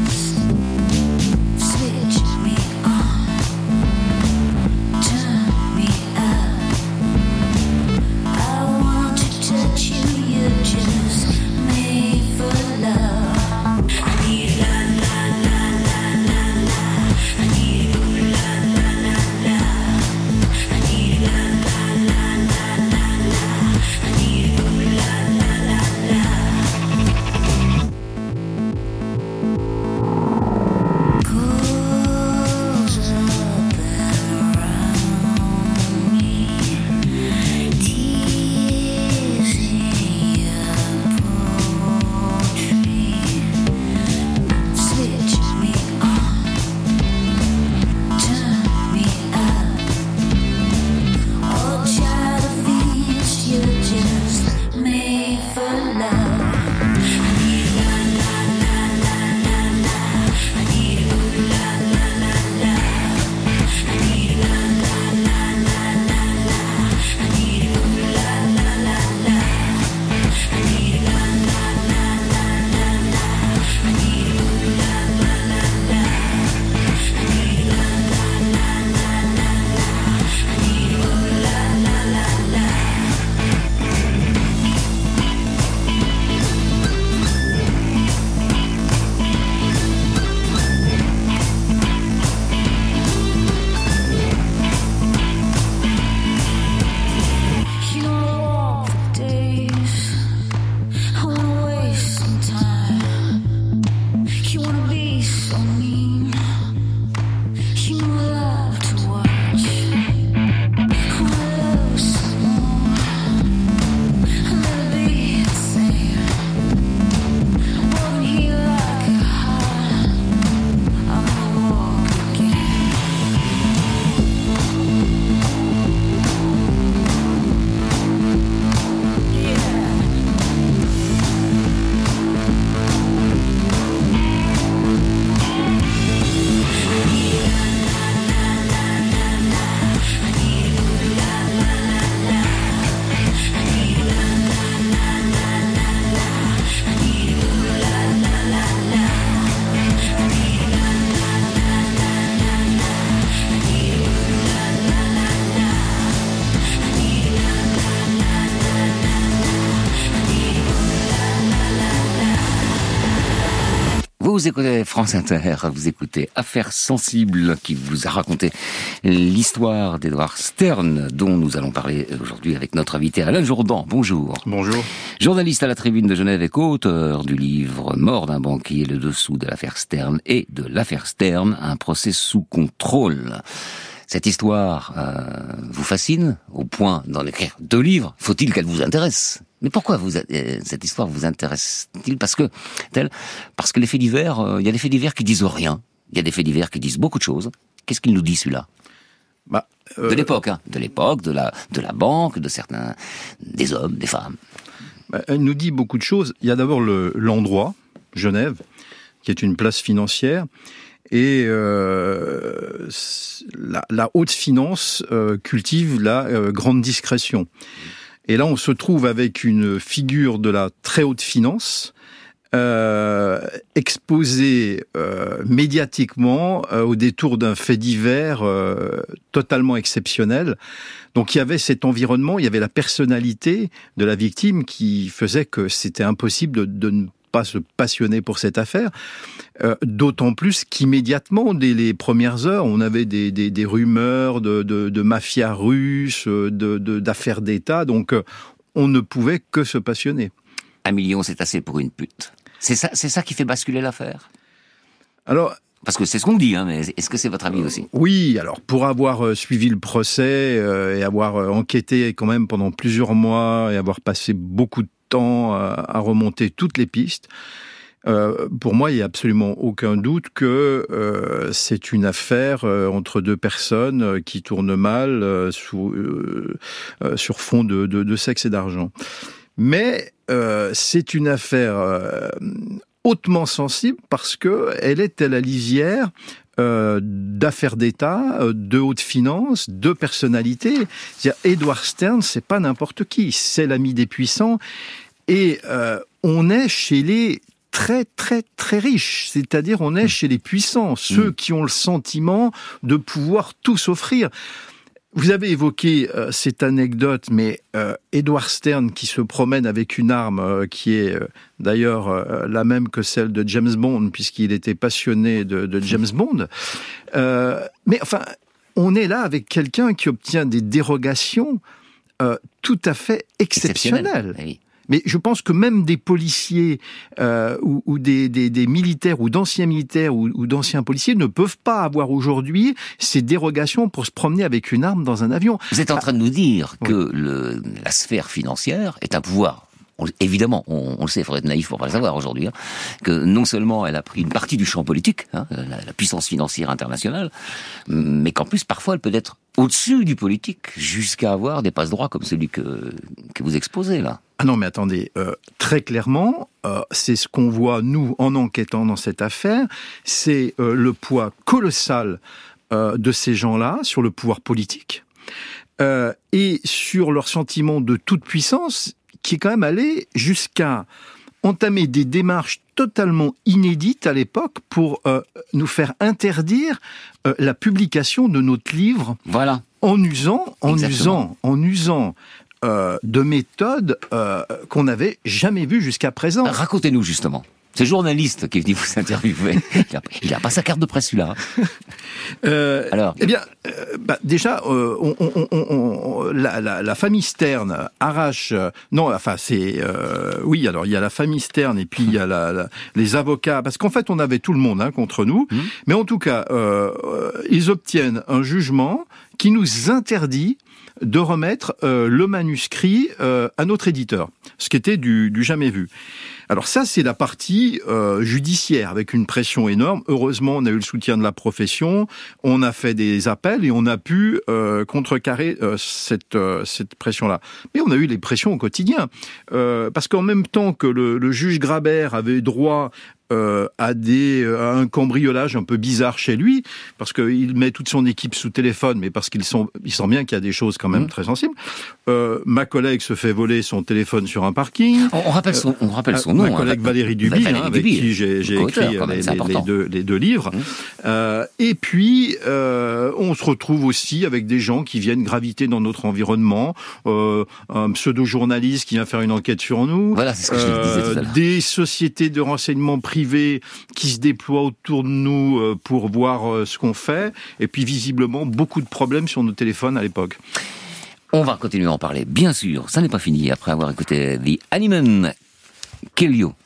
Vous écoutez France Inter, vous écoutez Affaires sensibles qui vous a raconté l'histoire d'Edward Stern dont nous allons parler aujourd'hui avec notre invité Alain Jourdan. Bonjour. Bonjour. Journaliste à la Tribune de Genève et co-auteur du livre Mort d'un banquier, le dessous de l'affaire Stern et de l'affaire Stern, un procès sous contrôle. Cette histoire euh, vous fascine au point d'en écrire deux livres. Faut-il qu'elle vous intéresse? Mais pourquoi vous, euh, cette histoire vous intéresse-t-il? Parce que, tel, parce que les faits divers, il euh, y a des faits divers qui disent rien. Il y a des faits divers qui disent beaucoup de choses. Qu'est-ce qu'il nous dit celui-là? bah, euh... De l'époque, hein, de l'époque, de la, de la banque, de certains, des hommes, des femmes. Bah, elle nous dit beaucoup de choses. Il y a d'abord le, l'endroit, Genève, qui est une place financière. Et euh, la, la haute finance euh, cultive la euh, grande discrétion. Et là, on se trouve avec une figure de la très haute finance euh, exposée euh, médiatiquement euh, au détour d'un fait divers euh, totalement exceptionnel. Donc il y avait cet environnement, il y avait la personnalité de la victime qui faisait que c'était impossible de, de ne pas se passionner pour cette affaire, euh, d'autant plus qu'immédiatement, dès les premières heures, on avait des, des, des rumeurs de, de, de mafia russe, de, de, d'affaires d'État, donc euh, on ne pouvait que se passionner. Un million, c'est assez pour une pute. C'est ça, c'est ça qui fait basculer l'affaire? Alors... Parce que c'est ce qu'on dit, hein, mais est-ce que c'est votre avis aussi? Oui, alors pour avoir euh, suivi le procès euh, et avoir euh, enquêté quand même pendant plusieurs mois et avoir passé beaucoup de temps à, à remonter toutes les pistes, euh, pour moi, il n'y a absolument aucun doute que euh, c'est une affaire euh, entre deux personnes euh, qui tournent mal euh, sous, euh, euh, sur fond de, de, de sexe et d'argent. Mais euh, c'est une affaire... Euh, hautement sensible parce que elle est à la lisière euh, d'affaires d'État, euh, de haute finance, de personnalités. C'est-à-dire, Edward Stern, c'est pas n'importe qui, c'est l'ami des puissants, et euh, on est chez les très très très riches, c'est-à-dire on est chez les puissants, ceux qui ont le sentiment de pouvoir tout s'offrir. Vous avez évoqué euh, cette anecdote, mais euh, Edward Stern qui se promène avec une arme euh, qui est euh, d'ailleurs euh, la même que celle de James Bond, puisqu'il était passionné de, de James Bond. Euh, mais enfin, on est là avec quelqu'un qui obtient des dérogations euh, tout à fait exceptionnelles. Oui. Mais je pense que même des policiers euh, ou, ou des, des, des militaires ou d'anciens militaires ou, ou d'anciens policiers ne peuvent pas avoir aujourd'hui ces dérogations pour se promener avec une arme dans un avion. Vous êtes en train de nous dire que oui. le, la sphère financière est un pouvoir. On, évidemment, on, on le sait, il faudrait être naïf pour pas le savoir aujourd'hui, hein, que non seulement elle a pris une partie du champ politique, hein, la, la puissance financière internationale, mais qu'en plus, parfois, elle peut être au-dessus du politique, jusqu'à avoir des passe-droits comme celui que, que vous exposez, là. Ah non, mais attendez, euh, très clairement, euh, c'est ce qu'on voit, nous, en enquêtant dans cette affaire, c'est euh, le poids colossal euh, de ces gens-là sur le pouvoir politique, euh, et sur leur sentiment de toute puissance, qui est quand même allé jusqu'à entamer des démarches totalement inédites à l'époque pour euh, nous faire interdire euh, la publication de notre livre. Voilà. En usant, en Exactement. usant, en usant euh, de méthodes euh, qu'on n'avait jamais vues jusqu'à présent. Racontez-nous justement. C'est le journaliste qui est venu vous interviewer. Il n'a pas sa carte de presse, celui-là. Euh, Alors, eh bien, euh, bah, déjà, euh, on, on, on, on, la, la, la famille Stern arrache. Euh, non, enfin, c'est euh, oui. Alors, il y a la famille Stern et puis il y a la, la, les avocats, parce qu'en fait, on avait tout le monde hein, contre nous. Mmh. Mais en tout cas, euh, ils obtiennent un jugement qui nous interdit de remettre euh, le manuscrit euh, à notre éditeur, ce qui était du, du jamais vu. Alors ça, c'est la partie euh, judiciaire, avec une pression énorme. Heureusement, on a eu le soutien de la profession, on a fait des appels et on a pu euh, contrecarrer euh, cette, euh, cette pression-là. Mais on a eu les pressions au quotidien, euh, parce qu'en même temps que le, le juge Grabert avait droit Euh, à, des, à un cambriolage un peu bizarre chez lui, parce qu'il met toute son équipe sous téléphone, mais parce qu'il sent, il sent bien qu'il y a des choses quand même mmh. très sensibles. Euh, ma collègue se fait voler son téléphone sur un parking. On, on rappelle son, on rappelle son euh, nom. Ma collègue hein, Valérie Duby, Valérie hein, avec Duby, qui j'ai, j'ai écrit même, les, les, les, deux, les deux livres. Mmh. Euh, et puis, euh, on se retrouve aussi avec des gens qui viennent graviter dans notre environnement. Euh, un pseudo-journaliste qui vient faire une enquête sur nous. Voilà, c'est ce que je disais tout à l'heure. Des sociétés de renseignement privées privés qui se déploient autour de nous euh, pour voir euh, ce qu'on fait, et puis visiblement beaucoup de problèmes sur nos téléphones à l'époque. On va continuer à en parler, bien sûr, ça n'est pas fini après avoir écouté The Honeyman Kill You.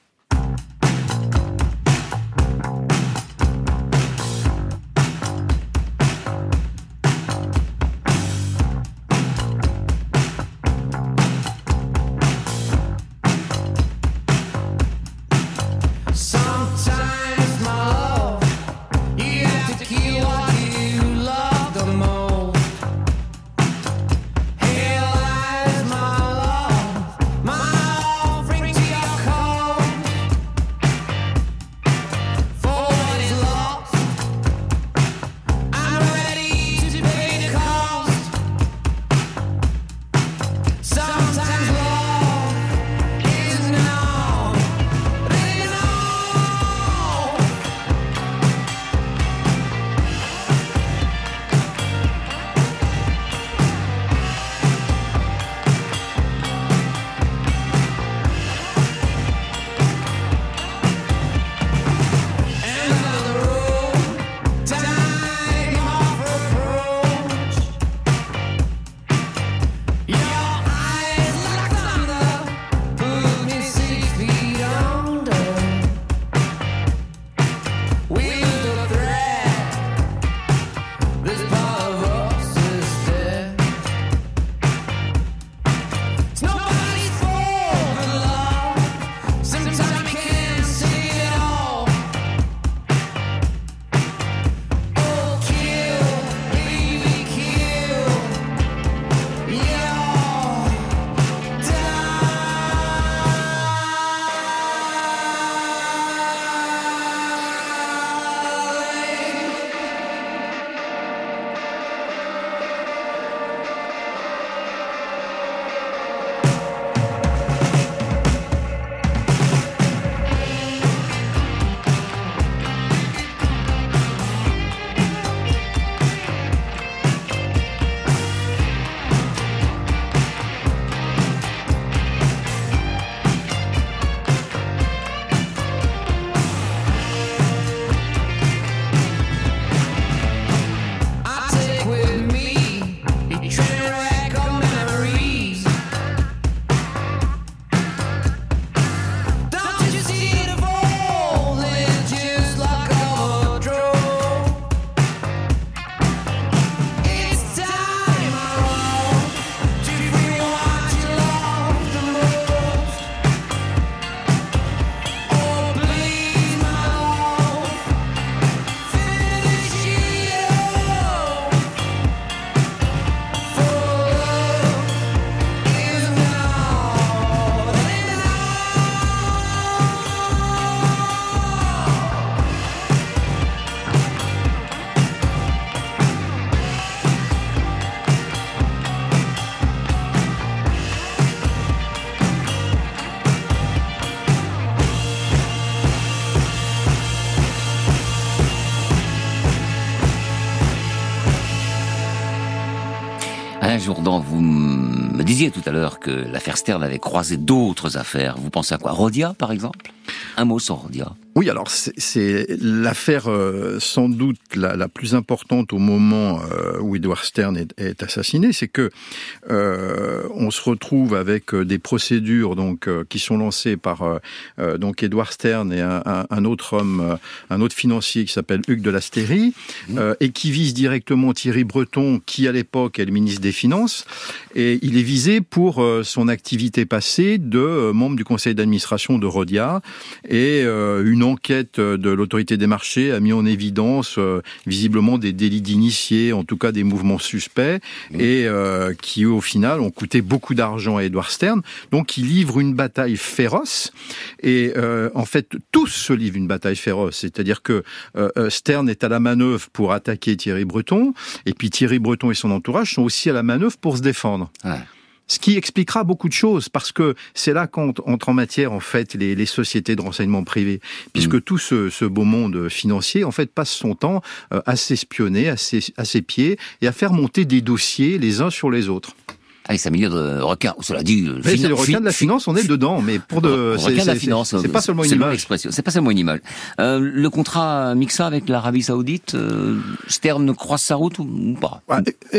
Alain Jourdan, vous me disiez tout à l'heure que l'affaire Stern avait croisé d'autres affaires. Vous pensez à quoi? Rhodia, par exemple? Un mot sur Rhodia. Oui, alors c'est, c'est l'affaire euh, sans doute la, la plus importante au moment euh, où Edward Stern est, est assassiné, c'est que euh, on se retrouve avec des procédures donc euh, qui sont lancées par euh, donc Edward Stern et un, un, un autre homme, euh, un autre financier qui s'appelle Hugues de Lasteyrie, mmh. euh, et qui vise directement Thierry Breton, qui à l'époque est le ministre des Finances, et il est visé pour euh, son activité passée de euh, membre du conseil d'administration de Rhodia, et euh, une enquête de l'autorité des marchés a mis en évidence euh, visiblement des délits d'initiés, en tout cas des mouvements suspects, mmh. et euh, qui au final ont coûté beaucoup d'argent à Edward Stern. Donc il livre une bataille féroce, et euh, en fait tous se livrent une bataille féroce, c'est-à-dire que euh, Stern est à la manœuvre pour attaquer Thierry Breton, et puis Thierry Breton et son entourage sont aussi à la manœuvre pour se défendre. Ouais. Ce qui expliquera beaucoup de choses, parce que c'est là qu'entrent en matière, en fait, les, les sociétés de renseignement privé, puisque mmh. tout ce, ce beau monde financier, en fait, passe son temps euh, à s'espionner, à ses, à ses pieds, et à faire monter des dossiers les uns sur les autres. Avec sa milliers de requins. Cela dit, mais c'est le requin de la finance, on est dedans, mais pour de, le c'est, requin de la c'est, finance. c'est, c'est pas seulement une c'est image. C'est pas seulement une image. Euh, le contrat Mixa avec l'Arabie Saoudite, euh, Stern croise sa route ou, ou pas? Ah,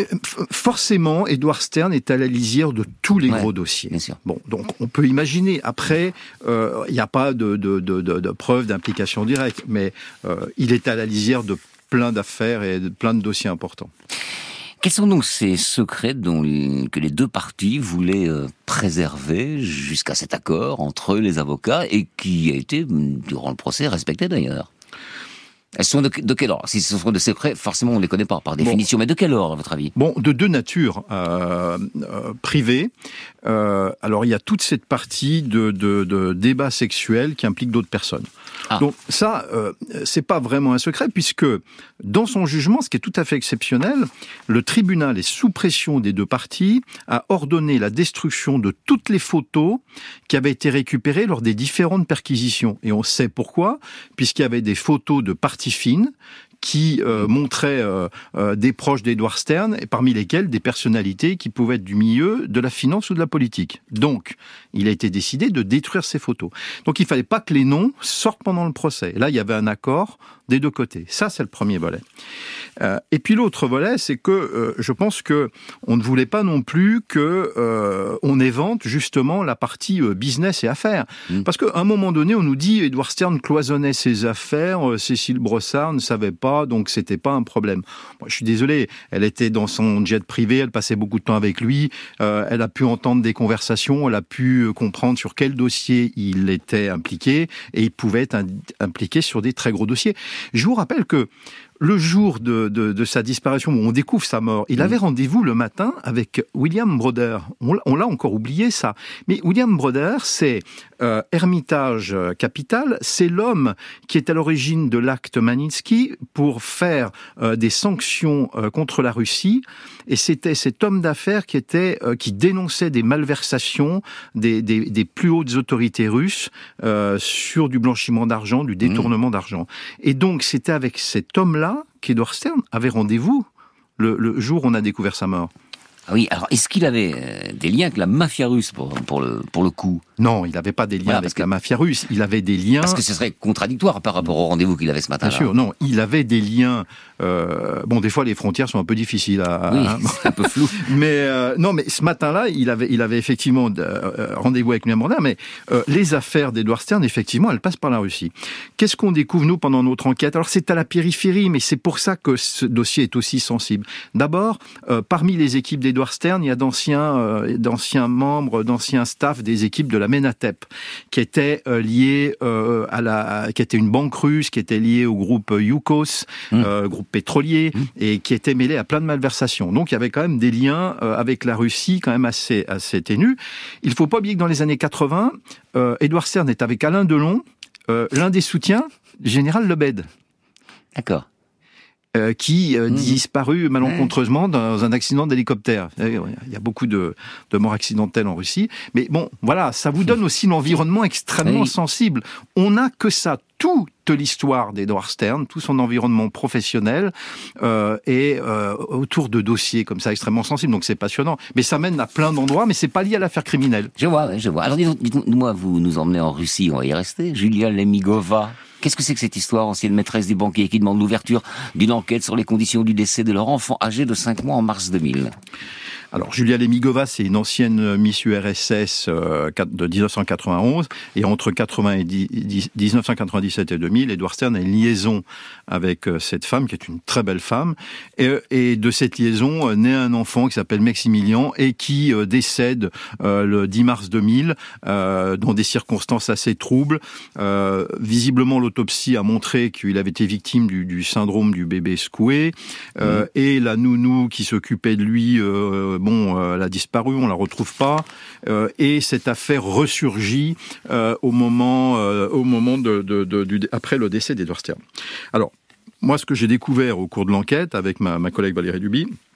forcément, Edward Stern est à la lisière de tous les ouais, gros dossiers. Bien sûr. Bon, donc on peut imaginer. Après, il euh, n'y a pas de, de, de, de, de preuves d'implication directe, mais euh, il est à la lisière de plein d'affaires et de plein de dossiers importants. Quels sont donc ces secrets dont les, que les deux parties voulaient euh, préserver jusqu'à cet accord entre les avocats et qui a été, durant le procès, respecté d'ailleurs? Elles sont de, de quel ordre? Si ce sont des secrets, forcément on ne les connaît pas par définition, bon. Mais de quel ordre à votre avis? Bon, de deux natures. Euh, euh, privées. Euh, alors il y a toute cette partie de, de, de débat sexuel qui implique d'autres personnes. Ah. Donc ça, euh, c'est pas vraiment un secret puisque dans son jugement, ce qui est tout à fait exceptionnel, le tribunal est sous pression des deux parties, a ordonné la destruction de toutes les photos qui avaient été récupérées lors des différentes perquisitions. Et on sait pourquoi, puisqu'il y avait des photos de parties fines qui euh, montraient euh, euh, des proches d'Edward Stern, et parmi lesquels des personnalités qui pouvaient être du milieu de la finance ou de la politique. Donc, il a été décidé de détruire ces photos. Donc, il fallait pas que les noms sortent pendant le procès. Et là, il y avait un accord des deux côtés. Ça, c'est le premier volet. Euh, et puis l'autre volet, c'est que euh, je pense que on ne voulait pas non plus que euh, on évente justement la partie euh, business et affaires. Mmh. Parce qu'à un moment donné, on nous dit Edward Stern cloisonnait ses affaires, euh, Cécile Brossard ne savait pas, donc c'était pas un problème. Moi, je suis désolé, elle était dans son jet privé, elle passait beaucoup de temps avec lui, euh, elle a pu entendre des conversations, elle a pu comprendre sur quel dossier il était impliqué, et il pouvait être impliqué sur des très gros dossiers. Je vous rappelle que le jour de, de, de sa disparition, où on découvre sa mort, il avait rendez-vous le matin avec William Broder. On, on l'a encore oublié, ça. Mais William Broder, c'est euh, Hermitage Capital, c'est l'homme qui est à l'origine de l'acte Magnitsky pour faire euh, des sanctions euh, contre la Russie. Et c'était cet homme d'affaires qui était euh, qui dénonçait des malversations des, des, des plus hautes autorités russes euh, sur du blanchiment d'argent, du détournement mmh. d'argent. Et donc, c'était avec cet homme-là qu'Edward Stern avait rendez-vous le, le jour où on a découvert sa mort. Ah oui, alors est-ce qu'il avait euh, des liens avec la mafia russe pour, pour, le, pour le coup? Non, il n'avait pas des liens voilà, avec que, la mafia russe, il avait des liens... Parce que ce serait contradictoire par rapport au rendez-vous qu'il avait ce matin-là. Bien sûr, non, il avait des liens... Euh, bon, des fois, les frontières sont un peu difficiles à... Oui, hein, c'est un peu flou. mais euh, non, mais ce matin-là, il avait, il avait effectivement euh, rendez-vous avec William Broder, mais euh, les affaires d'Edward Stern, effectivement, elles passent par la Russie. Qu'est-ce qu'on découvre, nous, pendant notre enquête? Alors, c'est à la périphérie, mais c'est pour ça que ce dossier est aussi sensible. D'abord, euh, parmi les équipes d'Edward Stern, il y a d'anciens, euh, d'anciens membres, d'anciens staffs des équipes de la Menatep, qui étaient euh, liés euh, à la, qui était une banque russe, qui était liée au groupe Yukos, mmh. euh, groupe pétrolier, mmh. et qui était mêlé à plein de malversations. Donc il y avait quand même des liens euh, avec la Russie quand même assez, assez ténus. Il faut pas oublier que dans les années quatre-vingts, euh, Edward Stern est avec Alain Delon, euh, l'un des soutiens, général Lebed. D'accord. Euh, qui euh, mmh. disparut malencontreusement dans un accident d'hélicoptère. Il y a beaucoup de, de morts accidentelles en Russie. Mais bon, voilà, ça vous donne aussi l'environnement extrêmement oui. sensible. On n'a que ça. Toute l'histoire d'Edward Stern, tout son environnement professionnel euh, est euh, autour de dossiers comme ça extrêmement sensibles. Donc c'est passionnant. Mais ça mène à plein d'endroits, mais c'est pas lié à l'affaire criminelle. Je vois, je vois. Alors dites-moi, vous nous emmenez en Russie, on va y rester. Julia Lemigova. Qu'est-ce que c'est que cette histoire, ancienne maîtresse du banquier qui demande l'ouverture d'une enquête sur les conditions du décès de leur enfant âgé de cinq mois en mars deux mille? Alors, Julia Lemigova, c'est une ancienne Miss U R S S euh, de dix-neuf cent quatre-vingt-onze, et entre dix-neuf cent quatre-vingt-dix-sept et deux mille, Edward Stern a une liaison avec euh, cette femme, qui est une très belle femme, et, et de cette liaison euh, naît un enfant qui s'appelle Maximilien, et qui euh, décède euh, le dix mars deux mille, euh, dans des circonstances assez troubles. Euh, visiblement, l'autopsie a montré qu'il avait été victime du, du syndrome du bébé secoué, euh, mmh. et la nounou qui s'occupait de lui... Euh, Bon, euh, elle a disparu, on la retrouve pas, euh, et cette affaire ressurgit euh, au moment, euh, au moment de, de, de, du, après le décès d'Edward Stern. Alors, moi, ce que j'ai découvert au cours de l'enquête avec ma, ma collègue Valérie Duby,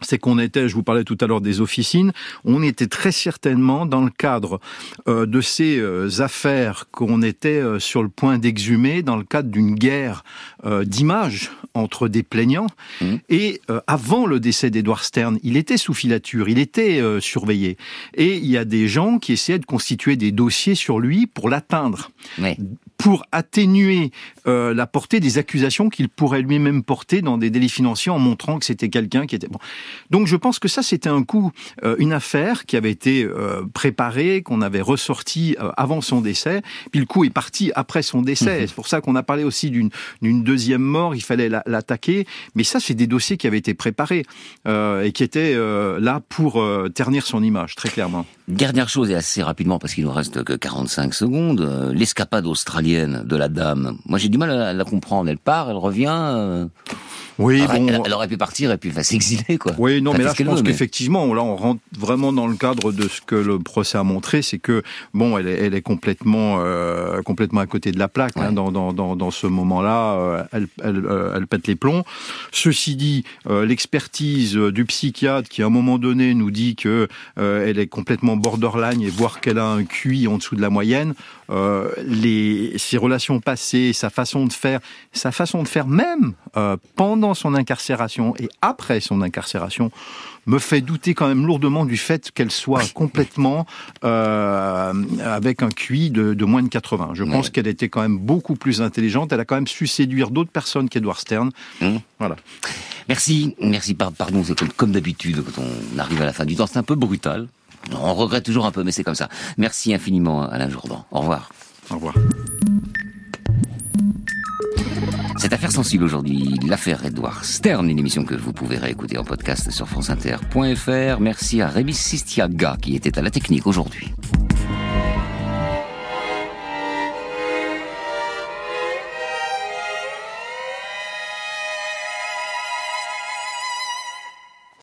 c'est qu'on était, je vous parlais tout à l'heure des officines, on était très certainement dans le cadre euh, de ces euh, affaires qu'on était euh, sur le point d'exhumer dans le cadre d'une guerre euh, d'images entre des plaignants. Mmh. Et euh, avant le décès d'Edward Stern, il était sous filature, il était euh, surveillé. Et il y a des gens qui essayaient de constituer des dossiers sur lui pour l'atteindre. Oui. Pour atténuer euh, la portée des accusations qu'il pourrait lui-même porter dans des délits financiers en montrant que c'était quelqu'un qui était... Bon. Donc je pense que ça, c'était un coup, euh, une affaire qui avait été euh, préparée, qu'on avait ressortie euh, avant son décès, puis le coup est parti après son décès. Mmh. C'est pour ça qu'on a parlé aussi d'une, d'une deuxième mort, il fallait la, l'attaquer. Mais ça, c'est des dossiers qui avaient été préparés euh, et qui étaient euh, là pour euh, ternir son image, très clairement. Dernière chose, et assez rapidement, parce qu'il nous reste que quarante-cinq secondes, euh, l'escapade australienne de la dame. Moi, j'ai du mal à la comprendre. Elle part, elle revient. Euh... Oui, elle, bon. Elle, elle aurait pu partir et puis enfin, s'exiler, quoi. Oui, non, ça mais là, je pense veut, qu'effectivement, mais... là, on rentre vraiment dans le cadre de ce que le procès a montré, c'est que, bon, elle est, elle est complètement, euh, complètement à côté de la plaque, ouais. hein, dans, dans, dans, dans ce moment-là, euh, elle, elle, euh, elle pète les plombs. Ceci dit, euh, l'expertise du psychiatre qui, à un moment donné, nous dit que euh, elle est complètement borderline et voire qu'elle a un Q I en dessous de la moyenne, euh, les, ses relations passées, sa façon de faire, sa façon de faire même euh, pendant son incarcération et après son incarcération me fait douter quand même lourdement du fait qu'elle soit complètement euh, avec un Q I de, de moins de quatre-vingts. Je pense ouais. qu'elle était quand même beaucoup plus intelligente. Elle a quand même su séduire d'autres personnes qu'Edward Stern. Mmh. Voilà. Merci, merci. Pardon, c'est comme, comme d'habitude quand on arrive à la fin du temps, c'est un peu brutal. On regrette toujours un peu, mais c'est comme ça. Merci infiniment, Alain Jourdan. Au revoir. Au revoir. Cette affaire sensible aujourd'hui, l'affaire Edward Stern, une émission que vous pouvez réécouter en podcast sur franceinter point f r. Merci à Rémi Sistiaga qui était à la technique aujourd'hui.